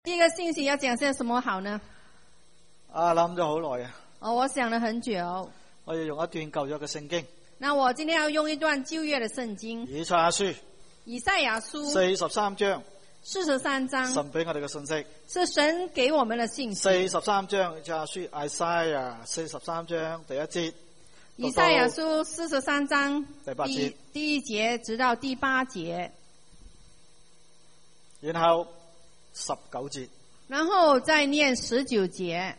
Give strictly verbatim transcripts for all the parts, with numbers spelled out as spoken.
第一个信息要讲些什么好呢？ 啊，諗咗好耐啊！ 哦，我想了很久。 我要用一段舊約嘅聖經， 那我今天要用一段舊約的聖經， 以賽亞書以賽亞書四十三章， 四十三章， 神俾我哋嘅信息。 是神給我們的信息。 四十三章以賽亞書 Isaiah 四十三章第一節， 以賽亞書四十三章第八節， 第一節直到第八節， 然後十九節， 然後再念十九節。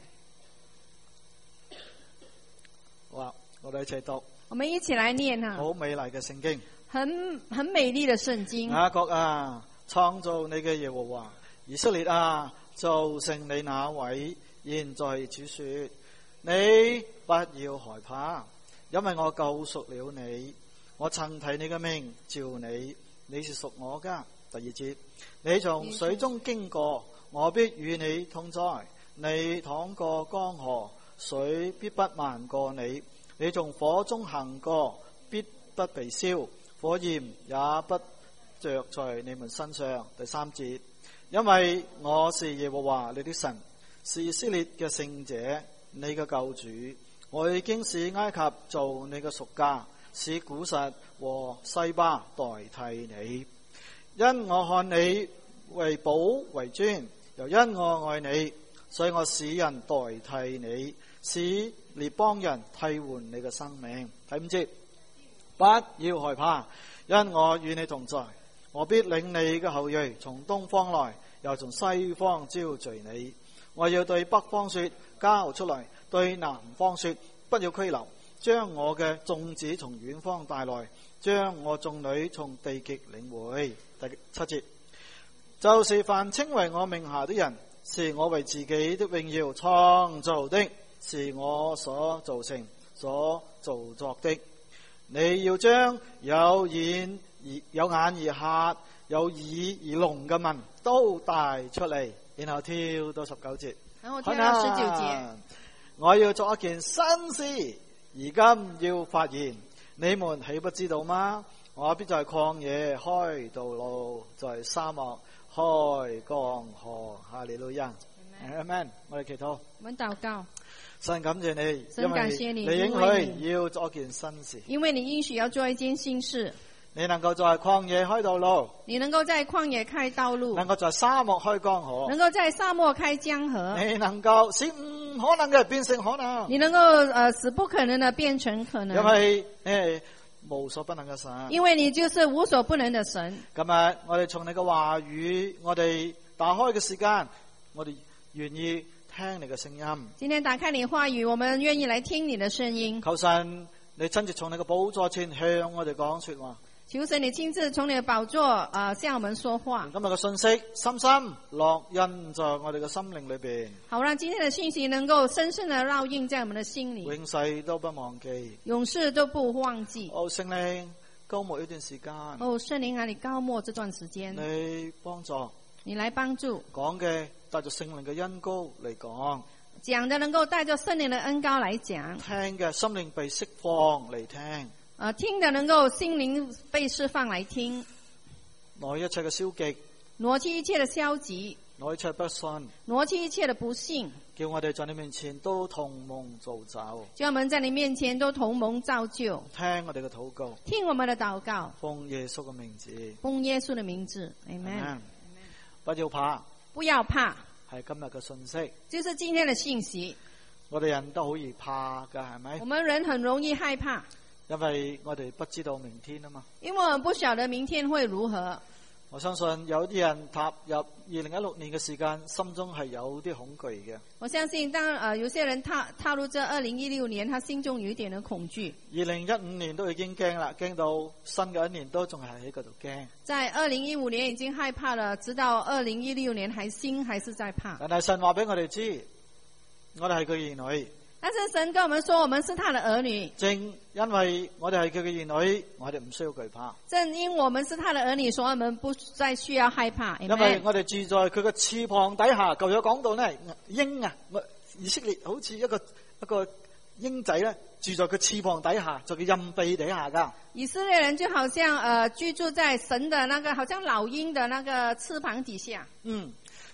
好，我哋一齊讀。 我們一起來念哈。 好美麗嘅聖經， 很很美麗的聖經。 雅各啊，創造你嘅耶和華，以色列啊，造成你那位。現在主說，你不要害怕，因為我救贖了你。我曾提你嘅名召你，你是屬我噶。第二節，你從水中經過，我必與你同在。你淌過江河，水必不漫過你。你從火中行過，必不被燒，火焰也不着在你們身上。第三節，因為我是耶和華你的神，是以色列嘅聖者，你嘅救主。我已經使埃及做你嘅贖價，使古實和西巴代替你。因我看你為寶為尊，又因我愛你，所以我使人代替你，使列邦人替換你嘅生命。第五節，不要害怕，因我與你同在，我必領你嘅後裔從東方來，又從西方招聚你。我要對北方說，交出來；對南方說，不要拘留。將我嘅眾子從遠方帶來，將我眾女從地極領回。第七節，就是凡稱為我名下的人，是我為自己的榮耀創造的，是我所造成、所造作的。你要將有眼而有眼而瞎、有耳而聾嘅民都帶出嚟，然後跳到十九節。 然後跳到十九節， 我要做一件新事，而今要發現，你們豈不知道嗎？我必在曠野開道路，在沙漠開江河。哈利路亞，阿門。我哋祈禱， 我們禱告。 神感謝你， 神感謝你， 因為你應許要做件新事， 因為你應許要做一件新事。 你能夠在曠野開道路， 你能夠在曠野開道路， 能夠在沙漠開江河， 能夠在沙漠開江河， 你能夠使唔可能嘅變成可能， 你能夠呃使不可能的變成可能， 因為誒無所不能嘅神， 因為你就是無所不能的神。 今日我哋從你嘅話語，我哋打開嘅時間，我哋願意聽你嘅聲音。 今天打開你話語，我們願意來聽你的聲音。 求神你親自從你嘅寶座前向我哋講說話。 求神你親自從你的寶座啊、呃、向我們說話。 今日嘅信息深深烙印在我哋嘅心靈裏邊， 好讓今天的信息能夠深深的烙印在我們的心裏， 永世都不忘記， 永世都不忘記。 哦，聖靈高牧一段時間， 哦，聖靈啊，你高牧這段時間， 你幫助， 你來幫助， 講嘅帶着聖靈嘅恩膏嚟講， 講的能夠帶着聖靈的恩膏來講， 聽嘅心靈被釋放嚟聽。 啊、呃，聽的能夠心靈被釋放來聽， 挪一切嘅消極， 挪去一切的消極， 挪一切不信， 挪去一切的不幸， 叫我哋在你面前都同蒙造就， 叫我們在你面前都同蒙造就。 聽我哋嘅禱告， 聽我們的禱告， 奉耶穌嘅名字， 奉耶穌的名字 ，Amen。 不要怕， 不要怕， 係今日嘅信息， 就是今天的信息。 我哋人都好易怕噶，係咪？ 我們人很容易害怕。 因為我哋不知道明天啊嘛， 因為我們不曉得明天會如何。 我相信有啲人踏入二零一六年嘅時間，心中係有啲恐懼嘅。 我相信當呃有些人踏踏入這二零一六年，他心中有一點的恐懼。 二零一五年都已經驚啦，驚到新嘅一年都仲係喺嗰度驚。 在二零一五年已經害怕了，直到二零一六年還心還是在怕。 但係神話俾我哋知，我哋係佢兒女。 但是神跟我們說，我們是他的兒女。 正因為我哋係佢嘅兒女，我哋唔需要懼怕。 正因我們是他的兒女，所以我們不再需要害怕。 因為我哋住在佢嘅翅膀底下。舊約講到呢，鷹啊，以色列好似一個一個鷹仔咧，住在佢翅膀底下，在佢蔭庇底下噶。 以色列人就好像呃居住在神的那個，好像老鷹的那個翅膀底下。 嗯。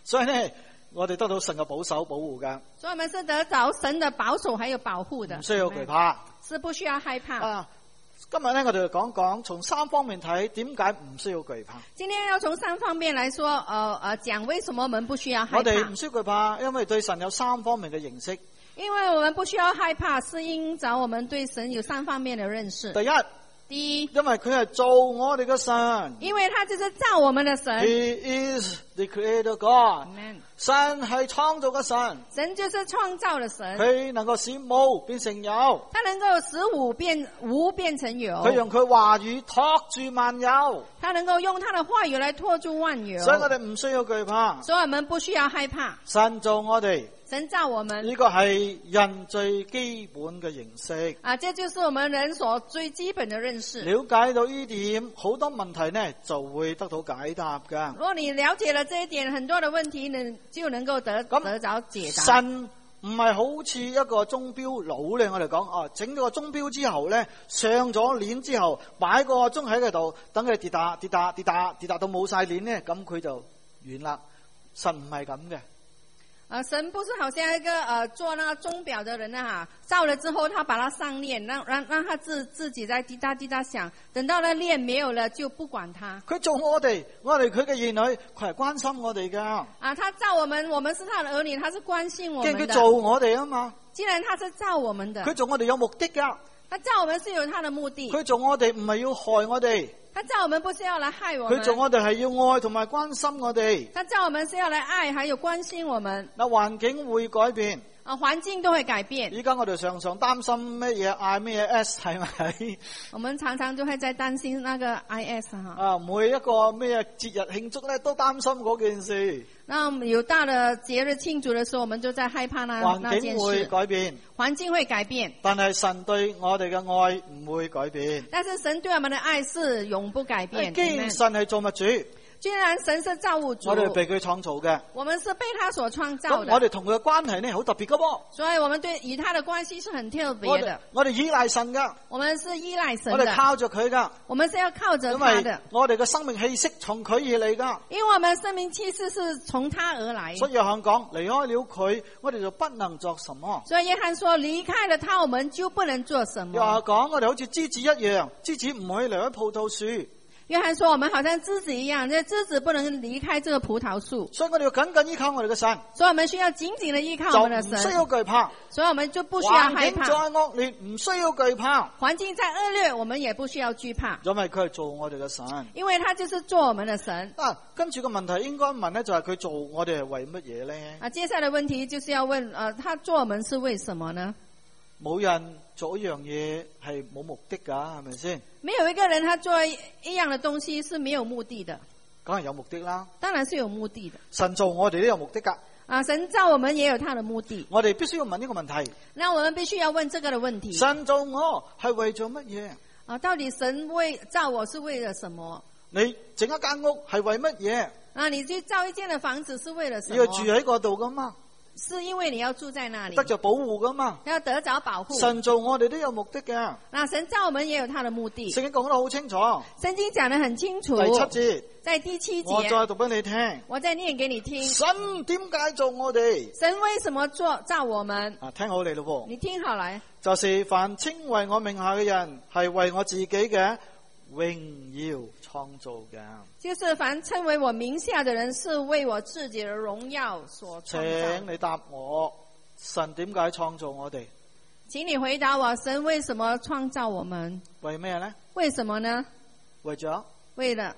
所以呢，我哋得到神嘅保守保護噶， 所以我們是得着神的保守還有保護的， 唔需要懼怕， 是不需要害怕。 啊，今日呢，我哋就講講從三方面睇，點解唔需要懼怕。 今天要從三方面來說，呃呃，講為什麼我們不需要害怕。 我哋唔需要懼怕，因為對神有三方面嘅認識。 因為我們不需要害怕，是因着我們對神有三方面的認識。 第一， 第一， 因為佢係做我哋嘅神， 因為他就是造我們的神。 He is the Creator God。 Amen。 神係創造嘅神， 神就是創造的神。 佢能夠使無變成有， 他能夠使無變無變成有。 佢用佢話語托住萬有， 他能夠用他的話語來托住萬有。 所以我哋唔需要懼怕。 所以我們不需要害怕。 神造我哋， 神造我們， 呢個係人最基本嘅認識。 啊，這就是我們人所最基本的認識。 了解到呢點，好多問題呢就會得到解答噶。 如果你了解了這一點，很多的問題呢就能夠得得着解答。 神唔係好似一個鐘錶佬咧，我哋講啊，整咗個鐘錶之後咧，上咗鏈之後，擺個鐘喺嗰度，等佢跌打跌打跌打跌打到冇晒鏈咧，咁佢就完啦。神唔係咁嘅。 啊，神不是好像一個呃做那個鐘錶的人啊，哈，造了之後他把它上鏈，讓讓讓他自自己在滴答滴答響，等到那鏈沒有了就不管它。 佢做我哋，我哋佢嘅兒女，佢係關心我哋噶。 啊，他造我們，我們是他的兒女，他是關心我們的。 既然佢做我哋啊嘛， 既然他是造我們的， 佢做我哋有目的噶。 他造我們是有他的目的。 佢做我哋唔係要害我哋。 他造我們不是要來害我們。 佢做我哋係要愛同埋關心我哋。 他造我們是要來愛，還有關心我們。 嗱，環境會改變。 啊，環境都會改變。 而家我哋常常擔心乜嘢 I 乜嘢 S 係咪？ 我們常常都會在擔心那個 I S 哈。 啊，每一個咩節日慶祝咧，都擔心嗰件事。 那有大的節日慶祝的時候，我們就在害怕那那件事。 環境會改變。 環境會改變。 但係神對我哋嘅愛唔會改變。 但是神對我們的愛是永不改變。 既然神係造物主。 既然神是造物主， 我哋被佢創造嘅， 我們是被他所創造的。 咁我哋同佢嘅關係呢，好特別噶噃。 所以我們對與他的關係是很特別的。 我哋依賴神噶， 我們是依賴神的。 我哋靠着佢噶， 我們是要靠着他的。 因為我哋嘅生命氣息從佢而嚟噶。 因為我們生命氣息是從他而來。 所以約翰講，離開了佢，我哋就不能作什麼。 所以約翰說，離開了他，我們就不能做什麼。 約翰講，我哋好似枝子一樣，枝子唔可以離開葡萄樹。 約翰說我們好像枝子一樣，這枝子不能離開這個葡萄樹。 所以我哋要緊緊依靠我哋嘅神。 所以我們需要緊緊的依靠我們的神。 就唔需要懼怕。 所以我們就不需要害怕。 環境再惡劣，唔需要懼怕。 環境再惡劣，我們也不需要懼怕。 因為佢係做我哋嘅神。 因為他就是做我們的神。 啊，跟住個問題應該問咧，就係佢做我哋係為乜嘢咧？ 啊，接下來的問題就是要問，呃，他做我們是為什麼呢？ 冇人做一樣嘢係冇目的噶，係咪先？ 沒有一個人他做一樣的東西是沒有目的的。 梗係有目的啦。 當然是有目的的。 神做我哋都有目的噶。 啊，神造我們也有他的目的。 我哋必須要問呢個問題。 那我們必須要問這個的問題。 神造我係為咗乜嘢？ 啊，到底神為造我是為了什麼？ 你整一間屋係為乜嘢？ 啊，你去造一間的房子是為了什麼？ 要住喺嗰度噶嘛？ 是因為你要住在那裡， 得着保護噶嘛？ 要得着保護。 神造我哋都有目的嘅。 那神造我們也有他的目的。 聖經講得好清楚。 聖經講得很清楚。 第七節， 在第七節， 我再讀俾你聽。 我再念給你聽。 神點解造我哋？ 神為什麼做造我們？ 啊，聽好你咯噃。 你聽好來。 就是凡稱為我名下嘅人，係為我自己嘅榮耀創造嘅。 就是凡稱為我名下的人，是為我自己的榮耀所創造。 請你答我，神點解創造我哋？ 請你回答我，神為什麼創造我們？ 為咩呢？ 為什麼呢？ 為咗？ 為了。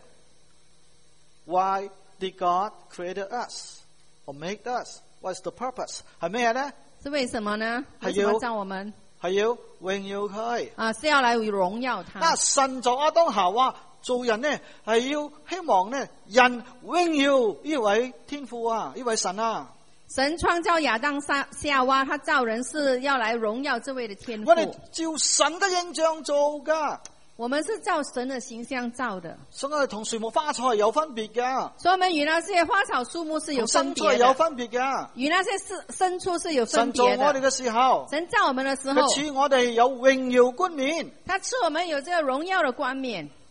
Why did God create us or make us? What's the purpose? 係咩呢？ 是為什麼呢？為什麼造我們？ 係要榮耀佢。 啊，是要來榮耀他。 啊，神造亞當夏娃做人呢，係要希望呢人榮耀呢位天父啊，呢位神啊。 神創造亞當夏夏娃，他造人是要來榮耀這位的天父。 我哋照神嘅形象做噶。 我們是照神的形象造的， 所以我哋同樹木花菜有分別噶。 所以我們與那些花草樹木是有分別的， 有分別噶。 與那些牲畜是有分別的。 神造我哋嘅時候， 神造我們的時候， 佢賜我哋有榮耀冠冕， 他賜我們有這個榮耀的冠冕。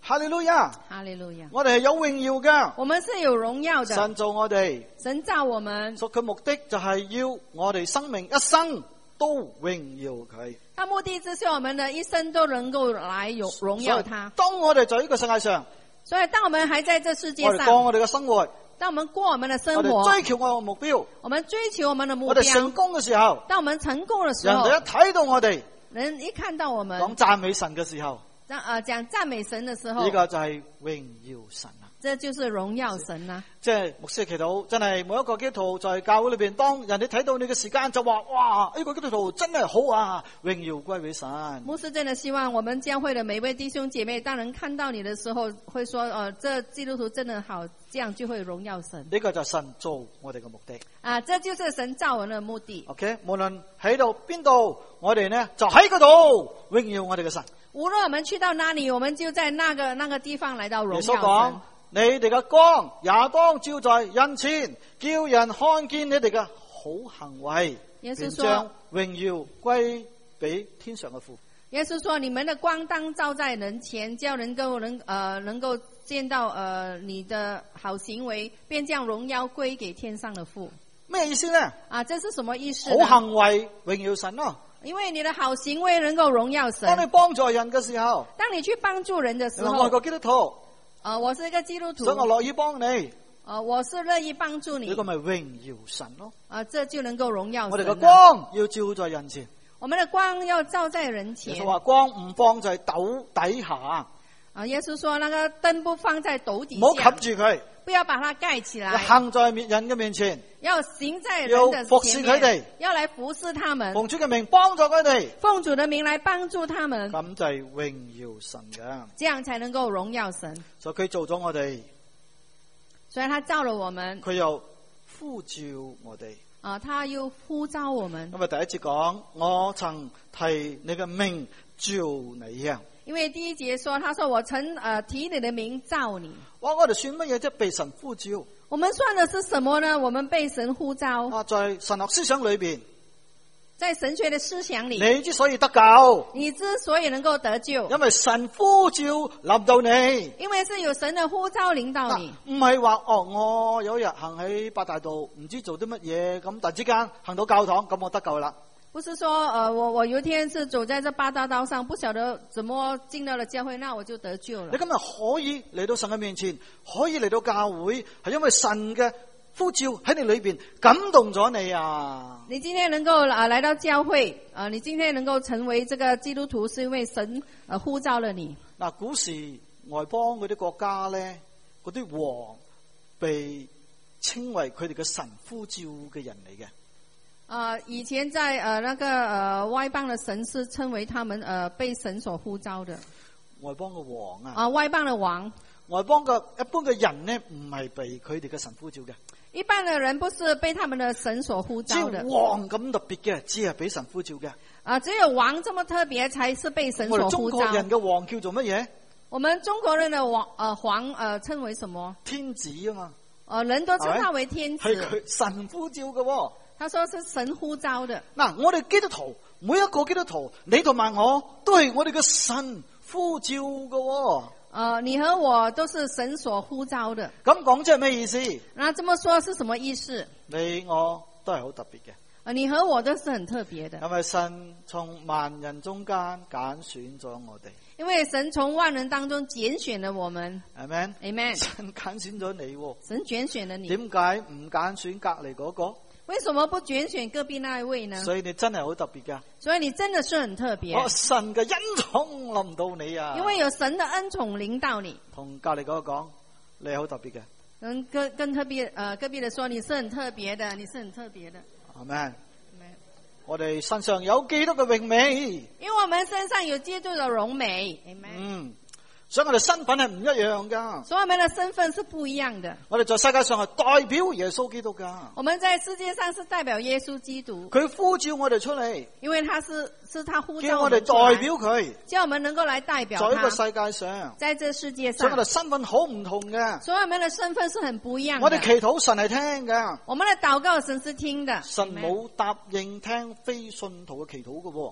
哈利路亞， 哈利路亞。 我哋係有榮耀噶， 我們是有榮耀的。 神造我哋， 神造我們， 所佢目的就係要我哋生命一生都榮耀佢。 他目的就是我們的一生都能夠來有榮耀他。 當我哋在呢個世界上， 所以當我們還在這世界我哋上， 過我哋嘅生活， 當我們過我們的生我哋活， 追求我哋嘅目標， 我們追求我們的目我哋成標， 功嘅時候， 當我們成功的時候， 人哋一睇到我哋人一看到我們講讚美神嘅時候， 講啊講讚美神的時候， 呢個就係榮耀神啦。 這就是榮耀神啊！ 即係牧師祈禱，真係每一個基督徒在教會裏邊，當人哋睇到你嘅時間就話：哇，呢個基督徒真係好啊！榮耀歸俾神。 牧師真的希望我們教會的每位弟兄姐妹，當人看到你的時候，會說：哦，這基督徒真的好，這樣就會榮耀神。 呢個就係神造我哋嘅目的。 啊，這就是神造我們的目的。 OK，無論喺到邊度，我哋呢就喺嗰度榮耀我哋嘅神。 無論我們去到哪裡，我們就在那個那個地方來到榮耀神。 耶穌講：你哋嘅光也當照在人前，叫人看見你哋嘅好行為， 耶穌便將榮耀歸俾天上嘅父。 耶穌說：你們的光當照在人前，叫人夠能呃能夠見到呃你的好行為，便將榮耀歸給天上的父。 咩意思呢？ 啊，這是什麼意思呢？ 好行為榮耀神咯。 因為你的好行為能夠榮耀神。 當你幫助人嘅時候， 當你去幫助人的時候， 我係個基督徒， 啊、呃，我是一個基督徒， 所以我樂意幫你。 啊、呃，我是樂意幫助你。 呢個咪榮耀神咯。 啊、呃，這就能夠榮耀神。 我哋嘅光要照在人前。 我們的光要照在人前。 耶穌話光唔放在斗底下。 啊，耶穌說那個燈不放在斗底下， 唔好及住佢， 不要把它蓋起來。 行在人嘅面前， 要行在人的前面， 要服侍佢哋， 要來服侍他們， 奉主嘅名幫助佢哋， 奉主的名來幫助他們， 咁就係榮耀神嘅。 這樣才能夠榮耀神。 所以佢做咗我哋， 所以他造了我們， 佢又呼召我哋。 啊，他又呼召我們。 咁啊，第一節講，我曾提你嘅名召你啊。 因為第一節說，他說我曾呃提你的名召你。 哇，我哋算乜嘢啫？被神呼召。 我們算的是什麼呢？我們被神呼召。 啊，在神學思想裏邊， 在神學的思想裏， 你之所以得救， 你之所以能夠得救， 因為神呼召臨到你。 因為是有神的呼召領導你。 唔係話哦，我有一日行喺八大道，唔知做啲乜嘢，咁突然之間行到教堂，咁我得救啦。 不是說，呃，我我有一天是走在這八大道上，不曉得怎麼進到了教會，那我就得救了。 你今日可以嚟到神嘅面前，可以嚟到教會，係因為神嘅呼召喺你裏邊感動咗你啊！ 你今天能夠啊來到教會，啊、呃，你今天能夠成為這個基督徒，是因為神呃呼召了你。 嗱，古時外邦嗰啲國家咧，嗰啲王被稱為佢哋嘅神呼召嘅人嚟嘅。 啊、呃，以前在呃那個呃外邦的神是稱為他們呃被神所呼召的。 外邦嘅王啊！ 啊、呃，外邦的王， 外邦嘅一般嘅人呢，唔係被佢哋嘅神呼召嘅。 一般的人不是被他們的神所呼召的。 只有王咁特別嘅，只係俾神呼召嘅。 啊、呃，只有王這麼特別，才是被神所呼召。 我哋中國人嘅王叫做乜嘢？ 我們中國人的王，呃皇，呃稱為什麼？ 天子啊嘛。 呃人都稱他為天子。 係佢神呼召嘅、哦。 他說是神呼召的。 嗱，我哋基督徒，每一個基督徒，你同埋我都係我哋嘅神呼召嘅、哦。 呃，你和我都是神所呼召的。 咁講即係咩意思？ 那這麼說是什麼意思？ 你我都係好特別嘅。 啊，你和我都是很特別的。 因為神從萬人中間揀選咗我哋。 因為神從萬人當中揀選了我們。 Amen。 Amen。 神揀選咗你、哦。 神揀選了你。 點解唔揀選隔籬嗰個？ 為什麼不揀選隔壁那一位呢？ 所以你真係好特別噶。 所以你真的是很特別。 哦，神嘅恩寵臨到你啊！ 因為有神的恩寵臨到你。 同隔籬嗰個講，你係好特別嘅。 嗯，跟跟特別，呃，隔壁的說你是很特別的，你是很特別的。 Amen。我哋身上有基督嘅榮美。 因為我們身上有基督的榮美。Amen。 嗯。所以我哋身份係唔一樣噶， 所以我們的身份是不一樣的。 我哋在世界上係代表耶穌基督噶。 我們在世界上是代表耶穌基督。 佢呼召我哋出嚟， 因為他是是他呼召叫我哋代表佢， 叫我們能夠來代表他。 在呢個世界上， 在這世界上， 所以我哋身份好唔同嘅。 所以我們的身份是很不一樣的。 我哋祈禱神係聽嘅， 我們的禱告神是聽的。 神冇答應聽非信徒嘅祈禱嘅。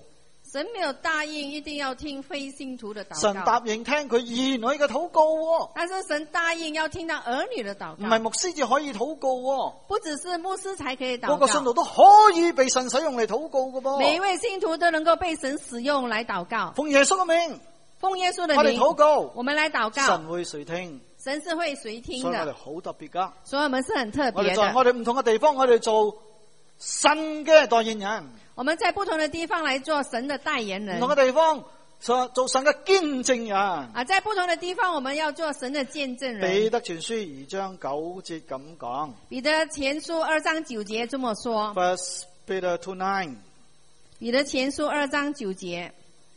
神沒有答應一定要聽非信徒的禱神答告， 應聽佢兒女嘅禱告喎， 但是神答應要聽到兒女的禱唔係告， 牧師至可以禱告喎， 不只是牧師才可以禱個個信徒告， 都可以被神使用嚟禱告嘅噃。 每一位信徒都能夠被神使用來禱告。 奉耶穌嘅名， 奉耶穌的我哋名， 禱告， 我們來禱告， 神會垂聽， 神是會垂聽所以我哋的， 好特別噶。 所以我們是很特我哋別的。 在我哋唔同嘅地方，我哋做神嘅代言人。 我們在不同的地方來做神的代言人唔同嘅地方做做神嘅見證人。 啊，在不同的地方我們要做神的見證彼人。 得前書二章九節咁講彼得前書二章九節這麼說。 ，First Peter two nine， 彼得前書二章九節，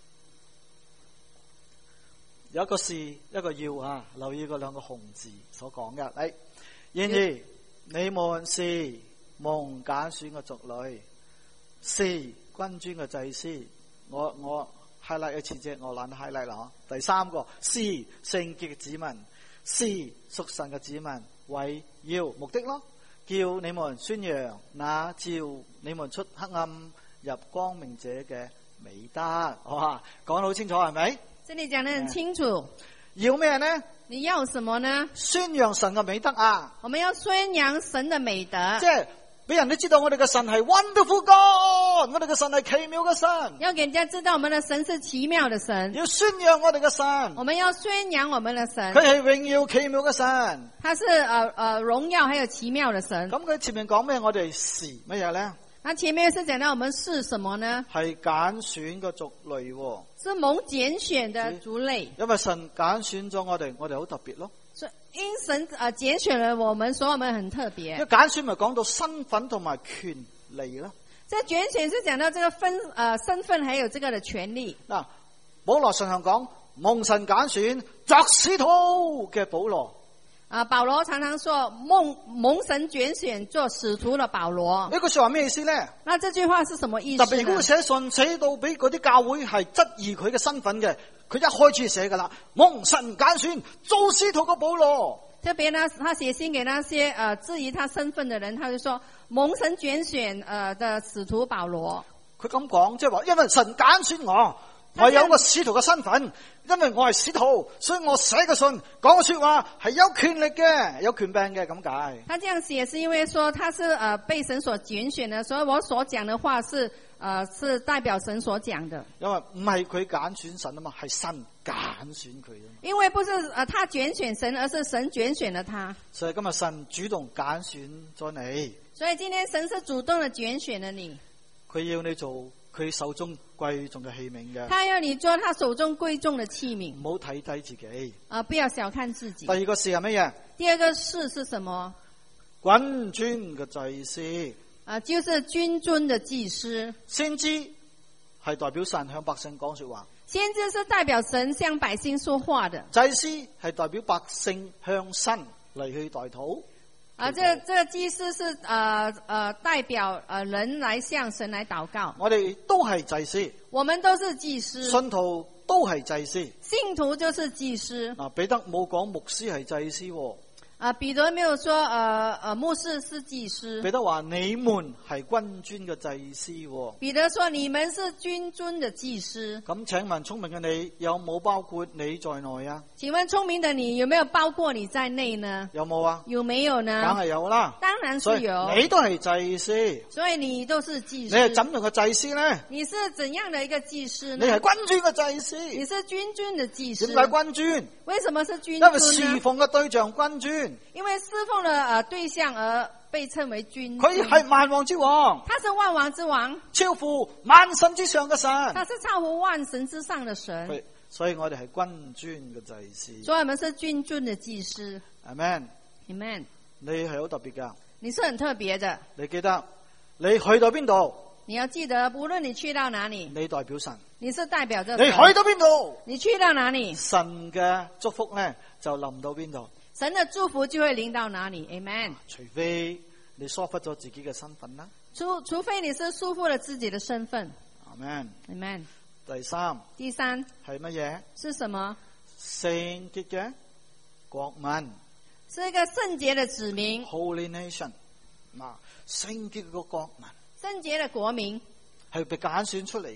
有一個是一個要啊，留意嗰兩個紅字所講嘅。嚟，然而你們是蒙揀選嘅族類，是君尊嘅祭司。我我 highlight 一次啫，我懶得 highlight 啦。第三個是聖潔嘅子民，是屬神嘅子民，為要目的咯，叫你們宣揚那照你們出黑暗入光明者嘅美德。哇，講得好清楚係咪？ 這裏講得很清楚。 要咩呢？ 你要什麼呢？ 宣揚神嘅美德啊！ 我們要宣揚神的美德， 即係俾人都知道我哋嘅神係 wonderful God，我哋嘅神係奇妙嘅神。 要給人家知道我們的神是奇妙的神， 要宣揚我哋嘅神， 我們要宣揚我們的神， 佢係榮耀奇妙嘅神。 他是呃呃榮耀還有奇妙的神。 咁佢前面講咩？我哋是乜嘢咧？ 那前面是講到我們是什麼呢？ 係揀選嘅族類喎， 是蒙揀選的族類。 因為神揀選咗我哋，我哋好特別咯。 所以因神呃揀選了我們，所以我們很特別。 因為揀選咪講到身份同埋權利啦。 這揀選是講到這個分呃身份還有這個的權利。 嗱，保羅常常講蒙神揀選作使徒嘅保羅。 啊，保羅常常說蒙蒙神揀選做使徒的保羅。 呢句說話咩意思咧？ 那這句話是什麼意思呢？ 特別如果佢寫信寫到俾嗰啲教會係質疑佢嘅身份嘅，佢一開始寫噶啦，蒙神揀選做使徒嘅保羅。 特別呢，他寫信給那些呃質疑他身份的人，他就說蒙神揀選呃的使徒保羅。 佢咁講，即係話，因為神揀選我，我有個使徒嘅身份，因為我係使徒，所以我寫嘅信講嘅說話係有權力嘅，有權柄嘅咁解。 他這樣寫是因為說他是呃被神所揀選的，所以我所講的話是呃是代表神所講的。 因為唔係佢揀選神啊嘛，係神揀選佢啊嘛。 因為不是呃他揀選神，而是神揀選了他。 所以今日神主動揀選咗你， 所以今天神是主動的揀選了你， 佢要你做佢手中貴重嘅器皿嘅。 他要你做他手中貴重的器皿， 唔好睇低自己。 啊、呃，不要小看自己。 第二個事係乜嘢？ 第二個事是什麼？ 君尊嘅祭司。 啊、呃，就是君尊的祭司。 先知係代表神向百姓講說話， 先知是代表神向百姓說話的。 祭司係代表百姓向神嚟去代禱。 啊，這這個祭司是呃呃代表呃人來向神來禱告。 我哋都係祭司， 我們都是祭司， 信徒都係祭司。 信徒就是祭司。 嗱，彼得冇講牧師係祭司喎。 啊，彼得沒有說，呃呃，牧師是祭司。 彼得話你們係君尊嘅祭司喎。 彼得說你們是君尊的祭司。 咁請問聰明嘅你有冇包括你在內啊？ 請問聰明的你有沒有包括你在內呢？ 有冇啊？ 有沒有呢？ 梗係有啦。 當然是有。 你都係祭司。 所以你都是祭司。 你係怎樣嘅祭司呢？ 你是怎樣的一個祭司呢？ 你係君尊嘅祭司。 你是君尊的祭司。 點解君尊？ 為什麼是君尊呢？ 因為侍奉嘅對象君尊。 因為侍奉的呃對象而被稱為君尊。 佢係萬王之王。 他是萬王之王。 超乎萬神之上嘅神。 他是超乎萬神之上的神。 所以我哋係君尊嘅祭司。 所以我們是君尊的祭司。 Amen。 Amen。 你係好特別噶。 你是很特別的。 你記得你去到邊度？ 你要記得，無論你去到哪裡， 你代表神。 你是代表着你去到邊度？ 你去到哪裡， 神嘅祝福咧就臨到邊度。 神的祝福就會臨到哪裡。Amen。 除非你疏忽咗自己嘅身份啦。 除除非你是疏忽了自己的身份。 Amen。 Amen。 第三。 第三係乜嘢？ 是什麼？ 聖潔嘅國民。 是一個聖潔的子民。 Holy nation。嗱，聖潔嘅國民。 聖潔的國民係被揀選出嚟嘅。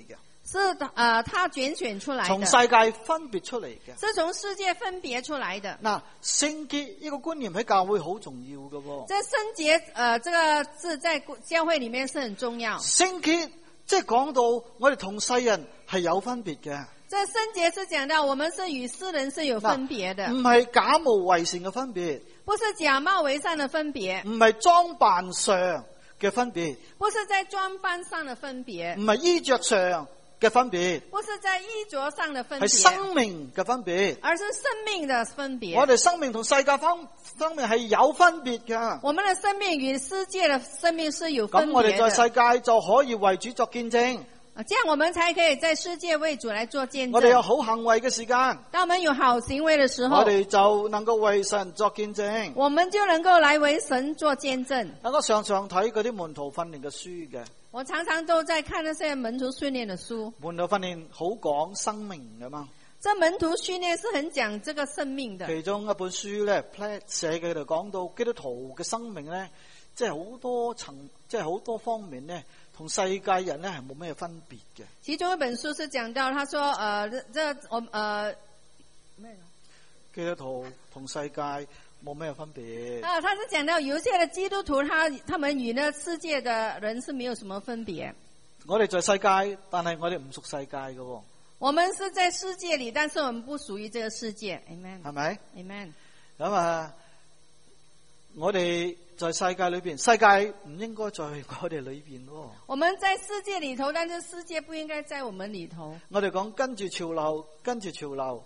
是呃他揀選出來的， 從世界分別出嚟嘅。 是從世界分別出來的。 嗱，聖潔呢個觀念喺教會好重要嘅喎。 這聖潔，呃，這個字在教會裏面是很重要。 聖潔即係講到我哋同世人係有分別嘅。 這聖潔是講到我們是與世人是有分別的， 唔係假冒為善嘅分別， 不是假冒為善的分別， 唔係裝扮上嘅分別， 不是在裝扮上的分別， 唔係衣着上嘅分別， 不是在衣着上的分別， 係生命嘅分別， 而是生命的分別。 我哋生命同世界方生命係有分別㗎。 我們的生命與世界的生命是有分別的。 咁我哋在世界就可以為主作見證。 這樣我們才可以在世界為主來做見證。 我哋有好行為嘅時間， 當我們有好行為的時候， 我哋就能夠為神作見證。 我們就能夠來為神做見證。 我常常睇嗰啲門徒訓練嘅書嘅， 我常常都在看那些門徒訓練的書。 門徒訓練好講生命㗎嘛。 這門徒訓練是很講這個生命的。 其中一本書咧 ，Platt 寫嘅就講到基督徒嘅生命咧，即係好多層，即係好多方面咧，同世界人咧係冇咩分別嘅。 其中一本書是講到，他說，呃，這我呃咩？ 基督徒同世界冇咩分別。 啊，他是講到有些的基督徒，他他們與呢世界的人是沒有什麼分別。 我哋在世界，但係我哋唔屬世界嘅喎。 我們是在世界裏，但是我們不屬於這個世界。Amen。 係咪 ？Amen。 咁啊，我哋在世界裏邊，世界唔應該在我哋裏邊喎。 我們在世界裏頭，但是世界不應該在我們裏頭。 我哋講跟住潮流，跟住潮流，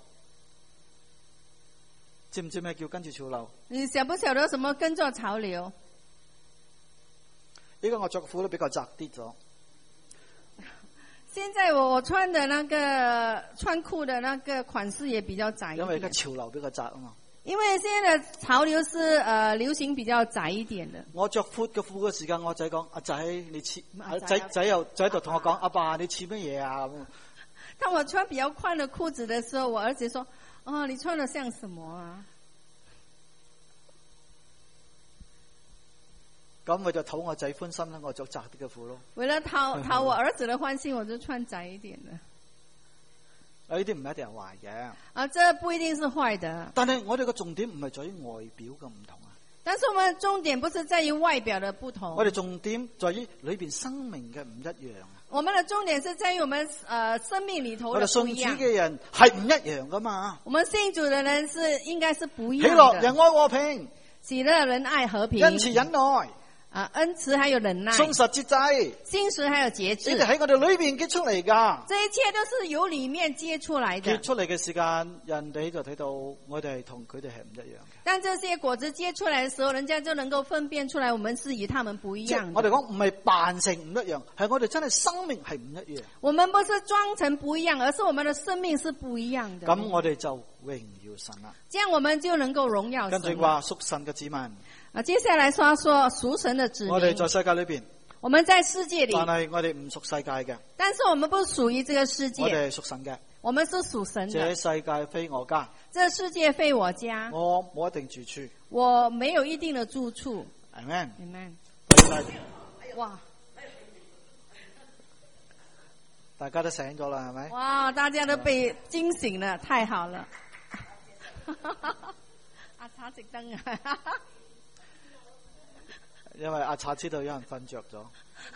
知唔知咩叫跟住潮流？ 你曉不曉得什麼跟着潮流？ 呢個我着褲都比較窄啲咗。 現在我我穿的那個穿褲的那個款式也比較窄一點， 因為而家潮流比較窄啊嘛。 因為現在的潮流是呃流行比較窄一點的。 我着闊嘅褲嘅時間，我仔講：阿仔你似， 阿仔仔又仔喺度同我講：阿爸你似乜嘢啊？咁。 當我穿比較寬的褲子的時候，我兒子說：哦，你穿得像什麼啊？ 咁我就討我仔歡心啦，我着窄啲嘅褲咯。 為了討討我兒子的歡心，我就穿窄一點的。 啊，呢啲唔一定係壞嘅。 啊，這不一定是壞的。 但係我哋嘅重點唔係在於外表嘅唔同啊。 但是我們重點不是在於外表的不同。 我哋重點在於裏邊生命嘅唔一樣啊。 我們的重點是在於我們呃生命裏頭的不一樣。 我哋信主嘅人係唔一樣噶嘛。 我們信主的人是應該是不一樣的。 喜樂、仁愛、和平， 喜樂、仁愛、和平， 恩慈、忍耐。 啊，恩慈還有忍耐， 信實節制， 信實還有節制， 呢啲喺我哋裏邊結出嚟噶。 這一切都是由裏面結出來的。 結出嚟嘅時間，人哋就睇到我哋係同佢哋係唔一樣嘅。 當這些果子結出來的時候，人家就能夠分辨出來，我們是與他們不一樣的。 我哋講唔係扮成唔一樣，係我哋真係生命係唔一樣。 我們不是裝成不一樣，而是我們的生命是不一樣的。 咁我哋就榮耀神啦。 這樣我們就能夠榮耀神。 跟住話屬神嘅子民。 啊，接下來說說屬神的子民。 我哋在世界裏邊， 我們在世界裏， 但係我哋唔屬世界嘅。 但是我們不屬於這個世界。 我哋係屬神嘅。 我們是屬神的。 這世界非我家。 這世界非我家。 我冇一定住處。 我沒有一定的住處。 Amen。 Amen。哇！ 大家都醒咗啦，係咪？ 哇！大家都被驚醒了，太好了。阿茶熄燈啊！ 因為阿茶知道有人瞓着咗。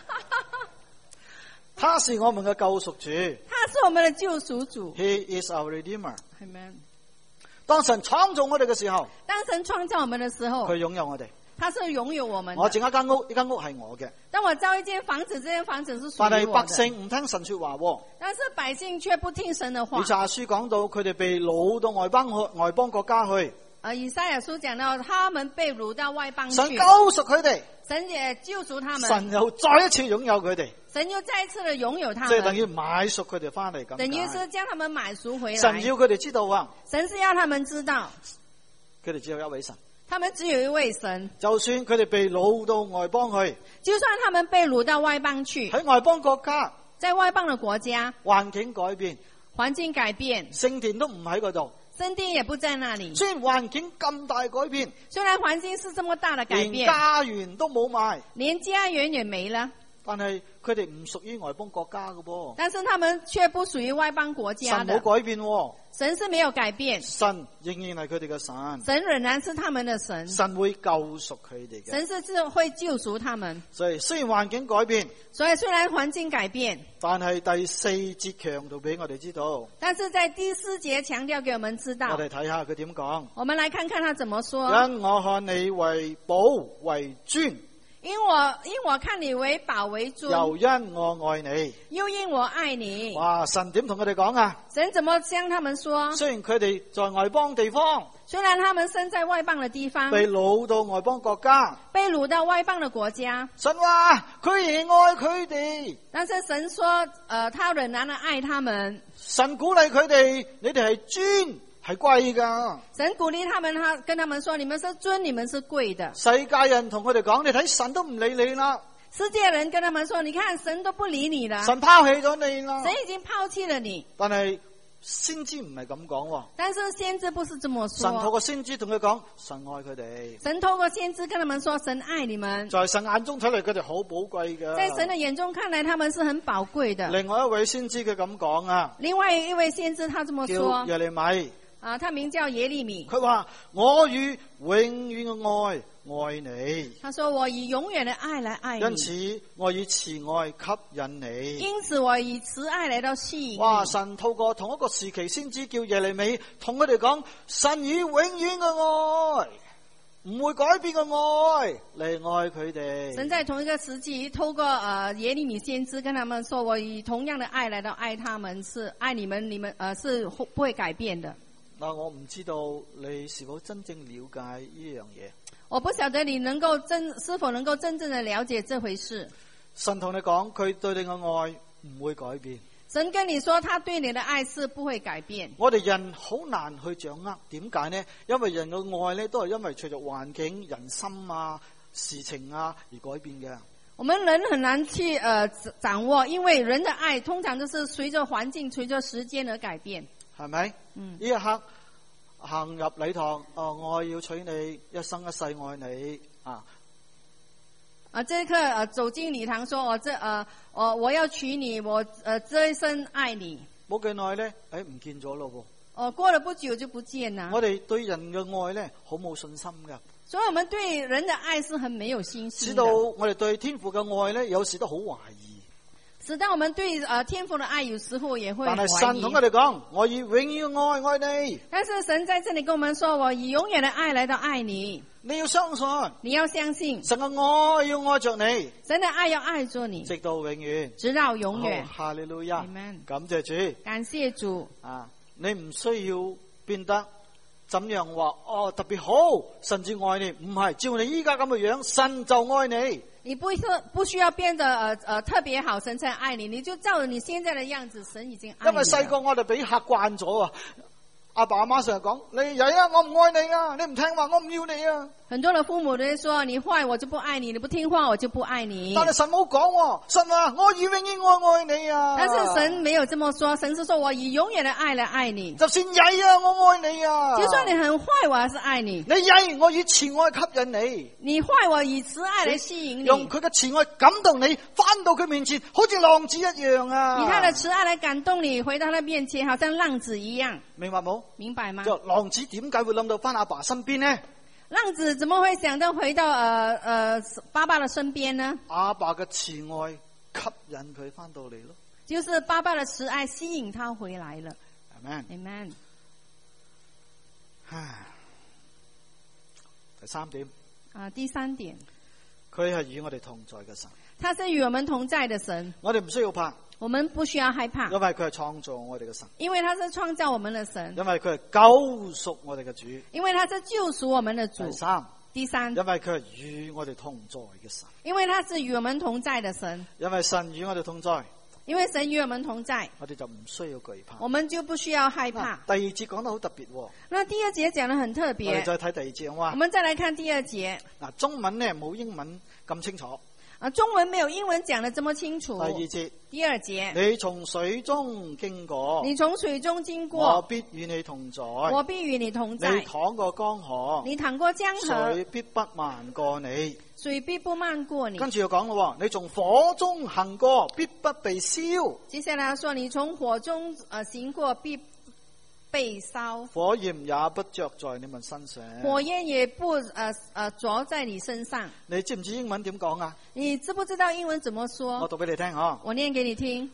他是我們嘅救贖主。 他是我們的救贖主。 He is our Redeemer。 Amen。 當神創造我哋嘅時候， 當神創造我們嘅時候， 佢擁有我哋。 他是擁有我們。 我整一間屋，呢間屋係我嘅。 當我造一間房子，這間房子是屬於我的。 但係百姓唔聽神說話。 但是百姓卻不聽神的話。 以賽亞書講到，佢哋被擄到外邦去外邦國家去。 啊，以賽亞書講到，他們被擄到外邦去。 神救贖佢哋。 神也救贖他們。 神又再一次擁有佢哋。 神又再一次的擁有他們。 即係等於買贖佢哋翻嚟咁。 等於是將他們買贖回來。 神要佢哋知道啊。 神是要他們知道。 佢哋只有一位神。 他們只有一位神。 就算佢哋被擄到外邦去。 就算他們被擄到外邦去。 喺外邦國家。 在外邦的國家。 環境改變。 環境改變。 聖殿都唔喺嗰度。 聖殿也不在那裏。 雖然環境咁大改變， 雖然環境是這麼大的改變， 連家園都冇埋， 連家園也沒了。 但係佢哋唔屬於外邦國家嘅噃。 但是他們卻不屬於外邦國家的。 神冇改變喎， 神是沒有改變， 神仍然係佢哋嘅神， 神仍然是他們的神， 神會救贖佢哋嘅。 神是是會救贖他們。 所以雖然環境改變， 所以雖然環境改變， 但係第四節強調俾我哋知道。 但是在第四節強調給我們知道。 我哋睇下佢點講。 我們來看看他怎麼說。 因我看你為寶為尊， 因我因我看你為寶為尊， 又因我愛你， 又因我愛你。 哇！神點同佢哋講啊？ 神怎麼向他們說？ 雖然佢哋在外邦地方， 雖然他們身在外邦的地方， 被擄到外邦國家， 被擄到外邦的國家， 神話佢仍愛佢哋， 但是神說，呃，他仍然的愛他們。 神鼓勵佢哋，你哋係尊係貴噶。 神鼓勵他們，他跟他們說：你們是尊，你們是貴的。 世界人同佢哋講：你睇神都唔理你啦。 世界人跟他們說：你看神都不理你了， 神拋棄咗你啦。 神已經拋棄了你。 但係先知唔係咁講， 但是先知不是這麼說。 神透過先知同佢講，神愛佢哋。 神透過先知跟他們說，神愛你們。 在神眼中睇嚟，佢哋好寶貴嘅。 在神的眼中看來，他們是很寶貴的。 另外一位先知佢咁講啊， 另外一位先知他這麼說， 叫耶利米啊，他名叫耶利米。 佢話：我以永遠嘅愛愛你。 他說：我以永遠的愛來愛你。 因此我以慈愛吸引你。 因此我以慈愛嚟到吸引你。 哇！神透過同一個時期先知叫耶利米同佢哋講，神以永遠嘅愛，唔會改變嘅愛嚟愛佢哋。 神在同一個時期透過呃耶利米先知跟他們說，我以同樣的愛來到愛他們，是愛你們，你們呃是不會改變的。 嗱，我唔知道你是否真正了解呢樣嘢。 我不曉得你能夠真是否能夠真正的了解這回事。 神同你講，佢對你嘅愛唔會改變。 神跟你說，他對你的愛是不會改變。 我哋人好難去掌握，點解呢？因為人嘅愛呢，都係因為隨着環境、人心啊、事情啊而改變嘅。 我們人很難去呃掌握，因為人的愛通常都是隨着環境、隨着時間而改變。 係咪？嗯，呢一刻行入禮堂，哦，我要娶你，一生一世愛你啊！ 啊，這一刻呃走進禮堂說，我這呃我我要娶你，我呃這一生愛你。 冇幾耐咧，誒唔見咗咯喎！ 哦，過了不久就不見了。 我哋對人嘅愛咧，好冇信心噶。 所以我們對人的愛是很沒有信心的。 知道我哋對天父嘅愛咧，有時都好懷疑。 使得我們對呃天父的愛有時候也會懷疑。 但係神同我哋講，我以永遠愛愛你。 但是神在這裏跟我們說，我以永遠的愛來到愛你。 你要相信， 你要相信神嘅愛要愛着你， 神的愛要愛着你， 直到永遠， 直到永遠。 哈利路亞， Amen 感謝主， 感謝主啊！你唔需要變得怎樣話哦特別好，甚至愛你，唔係照你依家咁嘅樣，神就愛你。 你不是不需要變得呃呃特別好，神才愛你，你就照着你現在的樣子，神已經愛你了。 因為細個我哋俾嚇慣咗啊，阿爸阿媽成日講你曳啊，我唔愛你啊，你唔聽話我唔要你啊。 很多的父母都說你壞我就不愛你，你不聽話我就不愛你。 但係神冇講，神話我以永遠愛愛你啊。 但是神沒有這麼說，神是說我以永遠的愛來愛你。 就算曳啊，我愛你啊。 就算你很壞，我還是愛你。 你曳，我以慈愛吸引你。 你壞，我以慈愛來吸引你。 用佢嘅慈愛感動你，翻到佢面前，好似浪子一樣啊。 以他的慈愛來感動你，回到他面前，好像浪子一樣。 明白冇？ 明白嗎？ 就浪子點解會諗到翻阿爸身邊呢？ 浪子怎麼會想到回到呃呃爸爸的身邊呢？ 阿爸嘅慈愛吸引佢翻到嚟咯。 就是爸爸的慈愛吸引他回來了。 Amen。 Amen。 唉，第三點。 啊，第三點。 佢係與我哋同在嘅神。 他是與我們同在的神。 我哋唔需要怕。 我們不需要害怕， 因為佢係創造我哋嘅神， 因為他是創造我們的神， 因為佢係救贖我哋嘅主， 因為他是救贖我們的主。 第三， 第三， 因為佢係與我哋同在嘅神， 因為他是與我們同在的神， 因為神與我哋同在， 因為神與我們同在， 我哋就唔需要懼怕， 我們就不需要害怕。 第二節講得好特別， 那第二節講得很特別， 我哋再睇第二節， 我們再來看第二節。 嗱，中文呢冇英文咁清楚。 啊，中文沒有英文講得這麼清楚。 第二節， 第二節， 你從水中經過， 你從水中經過， 我必與你同在， 我必與你同在。 你淌過江河， 你淌過江河， 水必不漫過你。 水必不漫過你。 跟住又講咯，你從火中行過，必不被燒。 接下來說，你從火中呃行過，必被燒。 火焰也不着在你們身上。 火焰也不呃呃着在你身上。 你知唔知英文點講啊？ 你知不知道英文怎麼說？ 我讀俾你聽嗬。 我念給你聽。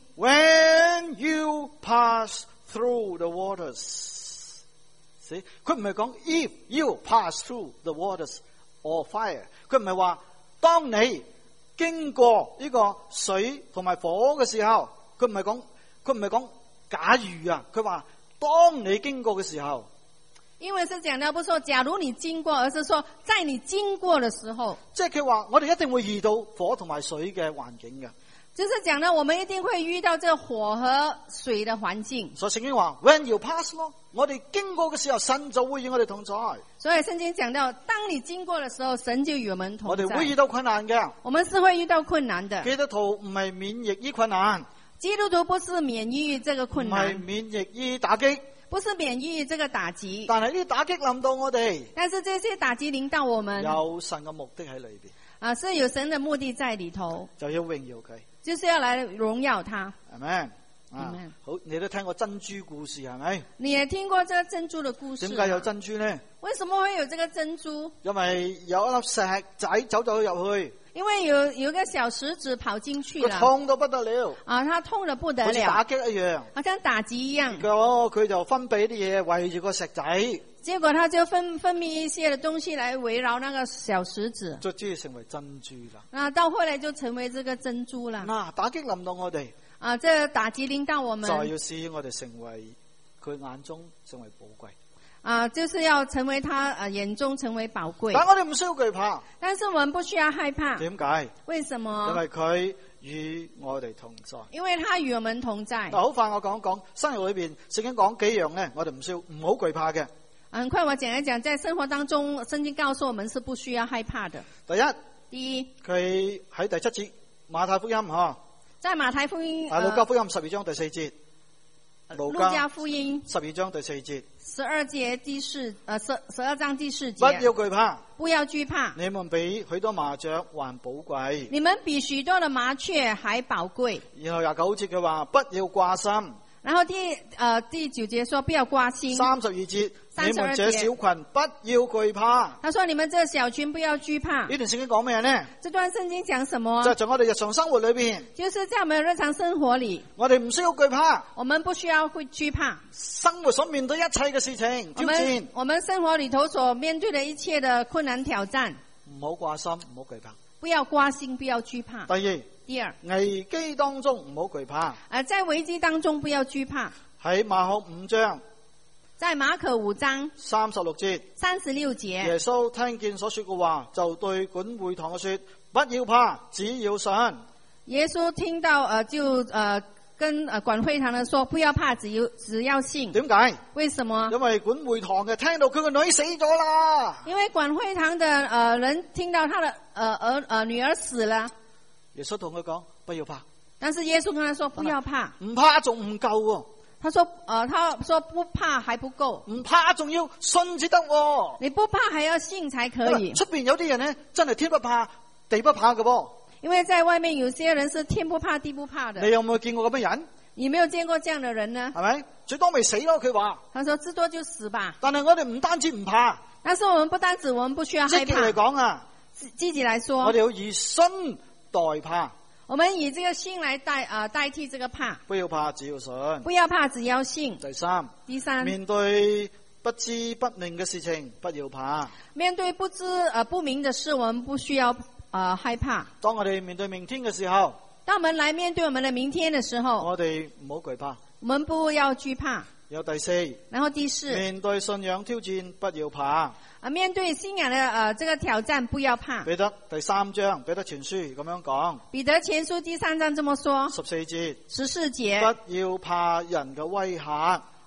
When you pass through the waters， 佢唔係講 if you pass through the waters or fire， 佢唔係話當你經過呢個水同埋火嘅時候，佢唔係講佢唔係講假如啊，佢話當你經過嘅時候。 因為是講到不說假如你經過，而是說在你經過的時候。 即係佢話我哋一定會遇到火同埋水嘅環境嘅。 就是講到我們一定會遇到這火和水的環境。 所以聖經話 When you pass 咯，我哋經過嘅時候，神就會與我哋同在。 所以聖經講到，當你經過的時候，神就與我們同在。 我哋會遇到困難嘅。 我們是會遇到困難的。 基督徒唔係免疫於困難。 基督徒不是免疫於這個困難。 唔係免疫於打擊。 不是免疫於這個打擊。 但係呢啲打擊臨到我哋。 但是這些打擊臨到我們。 有神嘅目的喺裏邊。 啊，是有神的目的在裏頭。 就要榮耀佢。 就是要來榮耀他。 係咪？啊，好，你都聽過珍珠故事係咪？ 你也聽過這個珍珠的故事。 點解有珍珠呢？ 為什麼會有這個珍珠？ 因為有一粒石仔走咗入去。 因為有有個小石子跑進去了， 佢痛到不得了。啊， 他痛得不得了， 好似打擊一樣， 好像打擊一樣。 咁佢就分泌啲嘢圍住個石仔。 結果他就分分泌一些的東西來圍繞那個小石子， 就終於成為珍珠啦。 啊，到後來就成為這個珍珠啦。 嗱，打擊臨到我哋， 啊，這打擊臨到我們， 就要使我哋成為佢眼中成為寶貴。 啊，就是要成為他啊眼中成為寶貴。 但我哋唔需要懼怕， 但是我們不需要害怕。 點解？ 為什麼？ 因為佢與我哋同在。 因為他與我們同在。 嗱，好快我講講生活裏邊聖經講幾樣咧，我哋唔需要唔好懼怕嘅。 很快我講一講，在生活當中，聖經告訴我們是不需要害怕的。 第一， 第一， 佢喺第七節馬太福音嗬， 在馬太福音， 啊，路加福音十二章第四節。 路加福音十二章第四節， 十二節第四，呃，十十二章第四節。 不要懼怕， 不要懼怕。 你們比許多麻雀還寶貴。 你們比許多的麻雀還寶貴。 然後廿九節佢話不要掛心。 然後第，呃，第九節說不要掛心。 三十二節， 三十二節， 你們這小群不要懼怕。 他說你們這小群不要懼怕。 呢段聖經講咩呢？ 這段聖經講什麼？ 就在我哋日常生活裏邊， 就是在我們日常生活裏， 我哋唔需要懼怕。 我們不需要會懼怕。 生活所面對一切嘅事情挑戰， 我們生活裏頭所面對的一切的困難挑戰， 唔好掛心，唔好懼怕。 不要掛心，不要懼怕。 第二， 第二， 危機當中唔好懼怕。 啊，在危機當中不要懼怕。 喺馬可五章， 在馬可五章三十六節， 三十六節， 耶穌聽見所說嘅話，就對管會堂嘅說：不要怕，只要信。 耶穌聽到，呃，就呃跟呃管會堂的說：不要怕，只要只要信。 點解？ 為什麼？ 因為管會堂嘅聽到佢個女死咗啦。 因為管會堂的呃人聽到他的呃兒呃女兒死了， 耶穌同佢講：不要怕。 但是耶穌跟他說：不要怕。 唔怕仲唔夠喎。 他說，呃，他說不怕還不夠， 唔怕仲要信至得喎。 你不怕還要信才可以。 出邊有啲人咧，真係天不怕地不怕嘅噃。 因為在外面有些人是天不怕地不怕的。 你有冇見過咁嘅人？ 你沒有見過這樣的人呢？ 係咪？最多咪死咯，佢話。 他說至多就死吧。 但係我哋唔單止唔怕， 但是我們不單止我們不需要害怕。 積極嚟講啊， 積極來說， 我哋要以信代怕。 我們以這個信來代啊、呃、代替這個怕。 不要怕，只要信。 不要怕，只要信。 第三， 第三， 面對不知不明嘅事情，不要怕。 面對不知呃不明的事，我們不需要呃害怕。 當我哋面對明天嘅時候， 當我們來面對我們的明天的時候， 我哋唔好懼怕。 我們不要懼怕。 有第四， 然後第四， 面對信仰挑戰，不要怕。 啊，面對信仰的呃這個挑戰，不要怕。 彼得第三章，彼得前書咁樣講。 彼得前書第三章這麼說。 十四節， 十四節， 不要怕人嘅威嚇。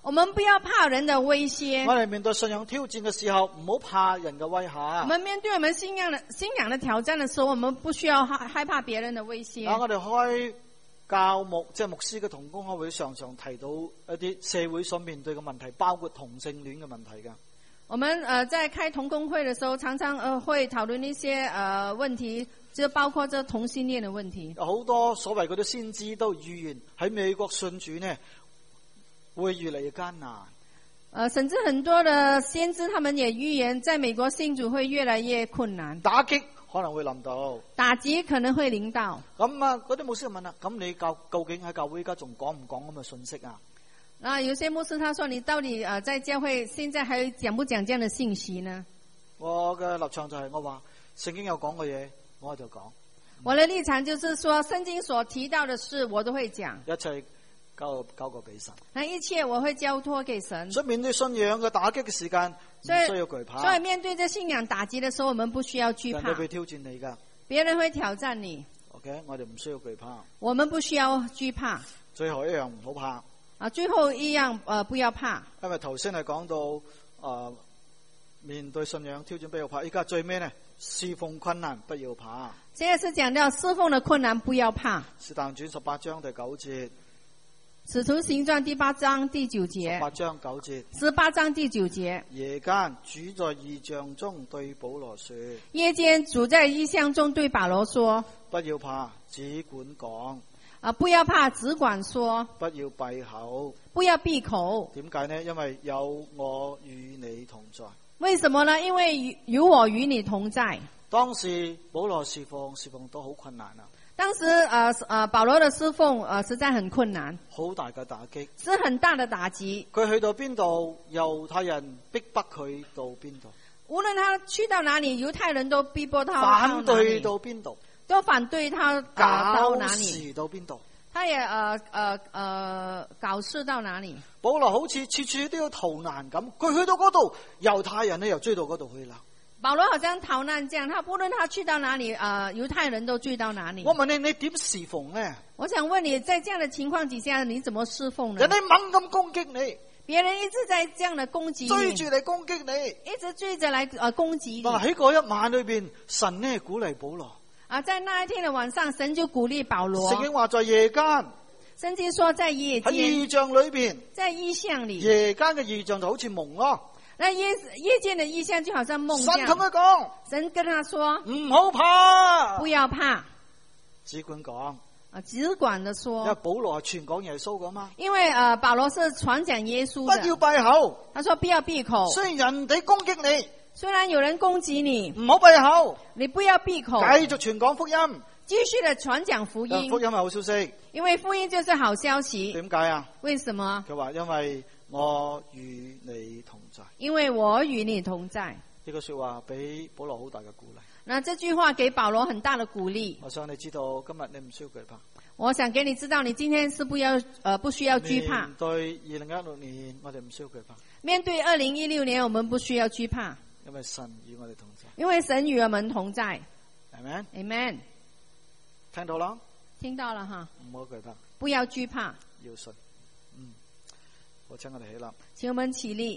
我們不要怕人的威脅。 我哋面對信仰挑戰嘅時候，唔好怕人嘅威我嚇。 們面對我們信仰的信仰的挑戰的時候，我們不需要害害怕別人的威脅。 啊，我哋開教牧即係牧師嘅同工開會，常常提到一啲社會所面對嘅問題，包括同性戀嘅問題㗎。 我們呃在開同工會的時候，常常呃會討論一些呃問題，就包括這同性戀的問題。 好多所謂嗰啲先知都預言喺美國信主呢會越嚟越艱難。 呃，甚至很多的先知他們也預言，在美國信主會越來越困難， 打擊可能會臨到。 打擊可能會臨到。 咁啊，嗰啲牧師就問啦：咁你教究竟喺教會而家仲講唔講咁嘅信息啊？ 啊，有些牧師他說：你到底呃在教會現在還講不講這樣的信息呢？ 我嘅立場就係我話聖經有講嘅嘢，我就講。 我的立場就是說，聖經所提到的事，我都會講。 一切交交過俾神。 那一切我會交託給神。 所以面對信仰嘅打擊嘅時間，唔需要懼怕。 所以面對這信仰打擊的時候，我們不需要懼怕。 人哋會挑戰你噶， 別人會挑戰你。 OK， 我哋唔需要懼怕。 我們不需要懼怕。 最後一樣唔好怕。 啊，最後一樣，呃，不要怕。 因為頭先係講到，誒、呃，面對信仰挑戰不要怕。依家最尾呢，侍奉困難不要怕。 現在是講到侍奉的困難不要怕。 使徒行傳十八章第九節。 使徒行傳第八章第九節。 十八章九節。 十八章第九節。 夜間主在異象中對保羅說。 夜間主在異象中對保羅說。 不要怕，只管講。 啊！不要怕，只管說。 不要閉口。 不要閉口。 點解呢？因為有我與你同在。 為什麼呢？因為有我與你同在。 當時保羅侍奉侍奉都好困難啊。 當時呃呃保羅的侍奉呃實在很困難， 好大嘅打擊， 是很大的打擊。 佢去到邊度，猶太人逼迫佢到邊度。 無論他去到哪裡，猶太人都逼迫他。 反對到邊度。 都反對他，呃、到哪裡？ 到邊度？ 他也呃呃呃搞事到哪裡？ 保羅好似處處都要逃難咁，佢去到嗰度，猶太人呢又追到嗰度去啦。 保羅好像逃難這樣，他不論他去到哪裡，呃猶太人都追到哪裡。 我問你，你點侍奉呢？ 我想問你，在這樣的情況底下，你怎麼侍奉呢？ 人哋猛咁攻擊你， 別人一直在這樣的攻擊你， 追住你攻擊你， 一直追着來呃攻擊你。 喺嗰一晚裏邊，神呢鼓勵保羅。 啊，在那一天的晚上，神就鼓勵保羅。 聖經話在夜間， 聖經說在夜間， 喺異象裏邊， 在異象裏， 夜間嘅異象就好似夢咯。 那夜夜間的異象就好像夢一樣。 神同佢講， 神跟他說， 唔好怕， 不要怕， 只管講。 啊，只管的說。 因為保羅係傳講耶穌噶嘛。 因為呃保羅是傳講耶穌的。 不要閉口。 他說不要閉口。 雖然人哋攻擊你。 雖然有人攻擊你， 唔好閉口， 你不要閉口， 繼續傳講福音， 繼續的傳講福音。 福音係好消息， 因為福音就是好消息。 點解啊？ 為什麼？ 佢話因為我與你同在， 因為我與你同在。 呢個說話俾保羅好大嘅鼓勵。 那這句話給保羅很大的鼓勵。 我想你知道今日你唔需要懼怕。 我想給你知道，你今天是不要呃不需要懼怕。 面對二零一六年，我哋唔需要懼怕。 面對二零一六年，我們不需要懼怕。 因為神與我哋同在， 因為神與我們同在。 Amen。 Amen。 聽到啦？ 聽到了哈。 唔好懼怕， 不要懼怕， 要信。嗯，好，請我哋起立。 請我們起立。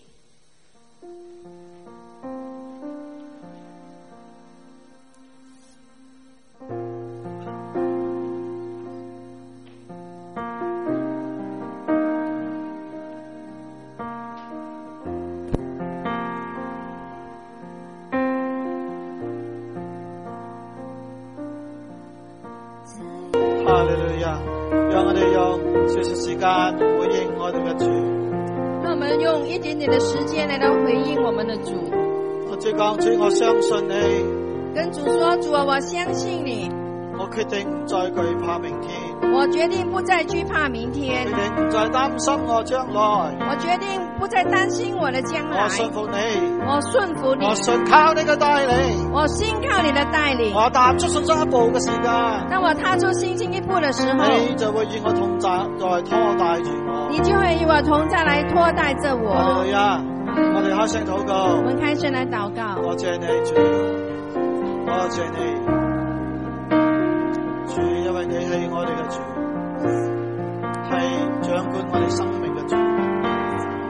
哈利路亞，讓我哋用少少時間回應我哋嘅主。 讓我們用一點點的時間來到回應我們的主。 我只講主，我相信你。 跟主說，主啊，我相信你。 我決定唔再懼怕明天。 我決定不再懼怕明天。 決定唔再擔心我將來。 我決定不再擔心我的將來。 我信服你。 我信服你。 我信靠你嘅帶領。 我信靠你的帶領。 我踏出信心一步嘅時間。 當我踏出信心一步的時候， 你就會與我同在，再拖帶住我。 你就會與我同在，來拖帶着我。 哈利路亞，我哋開聲禱告。 我們開聲來禱告。 多謝你主，多謝你。主，因為你係我哋嘅主，係掌管我哋生命嘅主。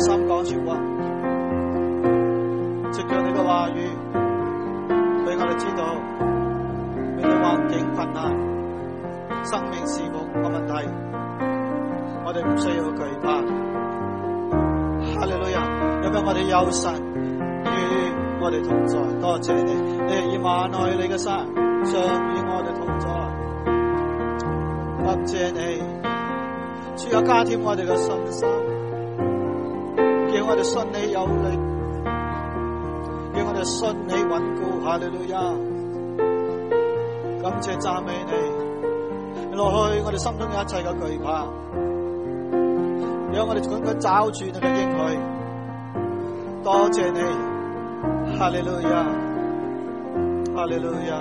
心講說話，藉着你嘅話語，俾我哋知道面對環境困難、生命事務嘅問題，我哋唔需要懼怕。哈利路亞，因為我哋有神與我哋同在，多謝你，你以馬內利嘅神常與我哋同在，感謝你，主啊，加添我哋嘅信心，叫我哋信你有力，叫我哋信你穩固。哈利路亞，感謝讚美你，落去我哋心中有一切嘅懼怕，讓我哋緊緊抓住你嘅應許。多謝你，哈利路亞，哈利路亞。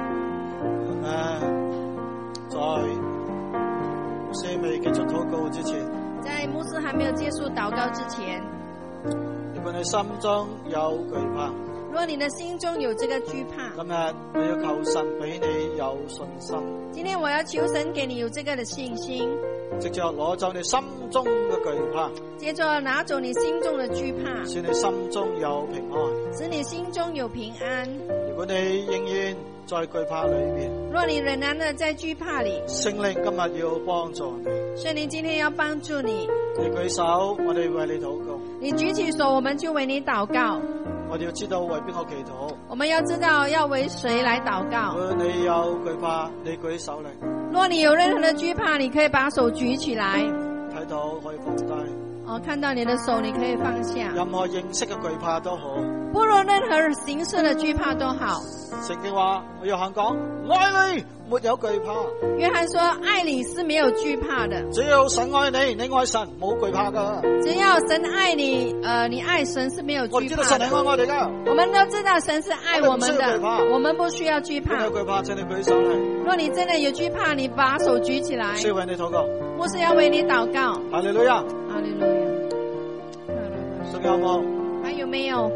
誒，在牧師未結束禱告之前， 在牧師還沒有結束禱告之前， 如果你心中有懼怕， 如果你的心中有這個懼怕， 今日你要求神俾你有信心。 今天我要求神給你有這個的信心， 藉着攞走你心中嘅懼怕， 接着拿走你心中的懼怕， 使你心中有平安， 使你心中有平安。 如果你仍然在懼怕裏面， 若你仍然的在懼怕裏， 聖靈今日要幫助你。 聖靈今天要幫助你。 你舉手，我哋為你禱告。 你舉起手，我們就為你禱告。 我哋要知道為邊個祈禱。 我們要知道要為誰來禱告。 如果你有懼怕，你舉手嚟。 若你有任何的懼怕，你可以把手舉起來。 睇到可以放低。 哦，看到你的手，你可以放下。 任何形式嘅懼怕都好。 不論任何形式的懼怕都好。 聖經話，我約翰講，愛你沒有懼怕。 約翰說，愛你是沒有懼怕的。 只要神愛你，你愛神，冇懼怕噶。 只要神愛你，呃，你愛神是沒有懼怕的。 我知道神係愛我哋噶。 我們都知道神是愛我們的，我們不需要懼怕。 有懼怕，請你舉手嚟。 若你真的有懼怕，你把手舉起來。 是為你禱告。 牧師要為你禱告。 哈利路亞。 哈利路亞。 仲有冇？ 還有沒有？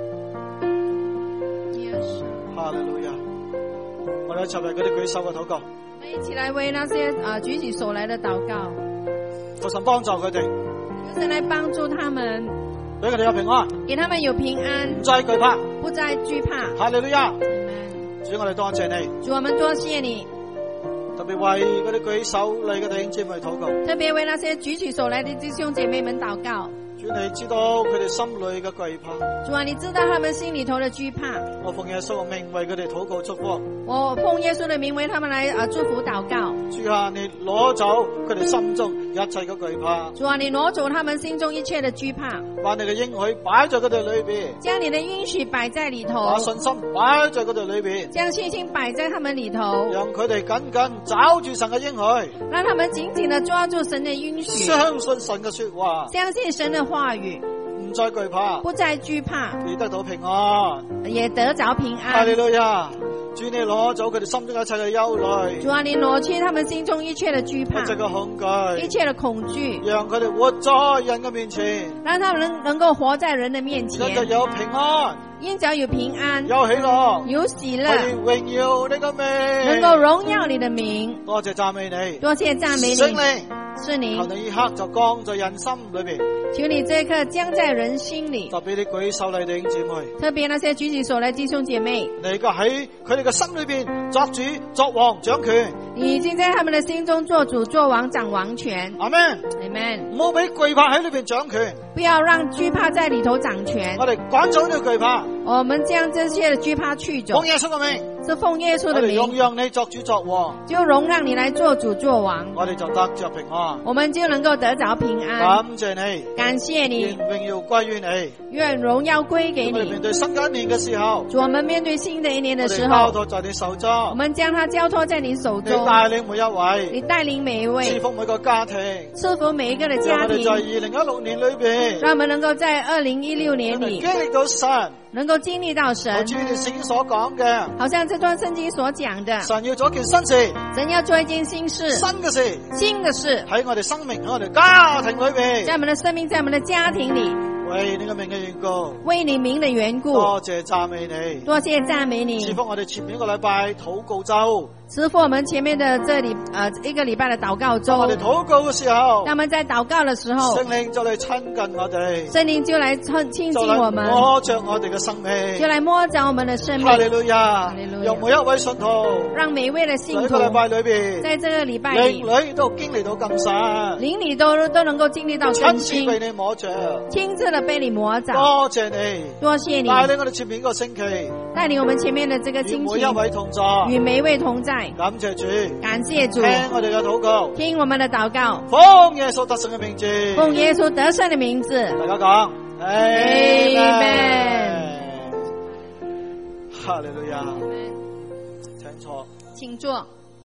哈利路亞！我哋一齊為佢哋舉手嘅禱告。 我們一起來為那些啊、呃、舉起手來的禱告。 求神幫助佢哋。 求神來幫助他們， 俾佢哋有平安， 給他們有平安， 唔再懼怕， 不再懼怕。 哈利路亞！ Amen。 主，我哋多謝你。 主，我們多謝你。 特別為嗰啲舉手嚟嘅弟兄姊妹禱告。 特別為那些舉起手來的弟兄姐妹們禱告。 主，你知道佢哋心裏嘅懼怕。 主啊，你知道他們心裏頭的懼怕。 我奉耶穌嘅名為佢哋禱告祝福。 我奉耶穌的名為他們來啊祝福禱告。 主啊，你攞走佢哋心中一切嘅懼怕。 主啊，你攞走他們心中一切的懼怕。 把你嘅應許擺在佢哋裏邊。 將你的應許擺在裏頭。 把信心擺在佢哋裏邊。 將信心擺在他們裏頭。 讓佢哋緊緊抓住神嘅應許。 讓他們緊緊地抓住神的應許。 相信神嘅說話。 相信神的話語。 唔再懼怕。 不再懼怕。 你得到平安。 也得着平安。 哈利路亞。主，你攞走佢哋心中一切嘅憂慮。 主啊，你攞去他們心中一切的懼怕。 一切嘅恐懼。 一切的恐懼。 讓佢哋活在人嘅面前。 讓他們能能夠活在人的面前。 因着有平安。 因着有平安。 有喜樂。 有喜樂。 可以榮耀你嘅名。 能夠榮耀你的名。 多謝讚美你。 多謝讚美你。 聖靈。 是你。 求你一刻就降在人心裏邊。 求你這一刻降在人心裏。 特別你舉手嚟弟兄姊妹。 特別那些舉起手來弟兄姐妹。 你而家喺佢哋嘅心裏邊作主作王掌權。 你已經在他們的心中做主作王掌王權。 阿們。 阿們。 唔好俾懼怕喺裏邊掌權。 不要讓懼怕在裏頭掌權。 我哋趕走呢個懼怕。 我們將這些的懼怕去走。 奉耶穌嘅名。 是奉耶穌的名。 我哋容讓你作主作王。 就容讓你來做主作王。 我哋就得着平安。 我們就能夠得着平安。 感謝你。 感謝你。 願榮耀歸於你。 願榮耀歸給你。 我哋面對新嘅一年嘅時候。 主，我們面對新的一年的時候。 我哋交託在你手中。 我們將它交託在你手中。 你帶領每一位。 你帶領每一位。 賜福每個家庭。 賜福每一個的家庭。 在二零一六年裏邊。 讓我們能夠在二零一六年裏。 經歷到神。 能夠經歷到神。 好似你聖經所講嘅。 好像這段聖經所講的。 神要做一件新事。 神要做一件新事。 新嘅事。 新嘅事。 喺我哋生命，喺我哋家庭裏邊。 在我們的生命，在我們的家庭裏。 為你嘅名嘅緣故。 為你名的緣故。 多謝讚美你。 多謝讚美你。 賜福我哋前面一個禮拜禱告周。 師傅，我們前面的這裡呃一個禮拜的禱告中， 我哋禱告嘅時候， 那麼在禱告的時候， 聖靈就嚟親近我哋， 聖靈就來親親近我們， 摸着我哋嘅生命， 就來摸着我們的生命。 哈利路亞， 哈利路亞， 讓每一位信徒， 讓每一位的信徒， 喺個禮拜裏邊， 在這個禮拜靈裏都經歷到更深， 靈裏都都能夠經歷到更新， 親自被你摸着， 親自的被你摸着。 多謝你， 多謝你帶領我哋前面一個星期， 帶領我們前面的這個星期， 與每一位同在， 與每一位同在。 感謝主， 感謝主， 聽我哋嘅禱告， 聽我們的禱告， 奉耶穌得勝嘅名字， 奉耶穌得勝的名字， 大家講，阿們， 哈利路亞，請坐， 請坐。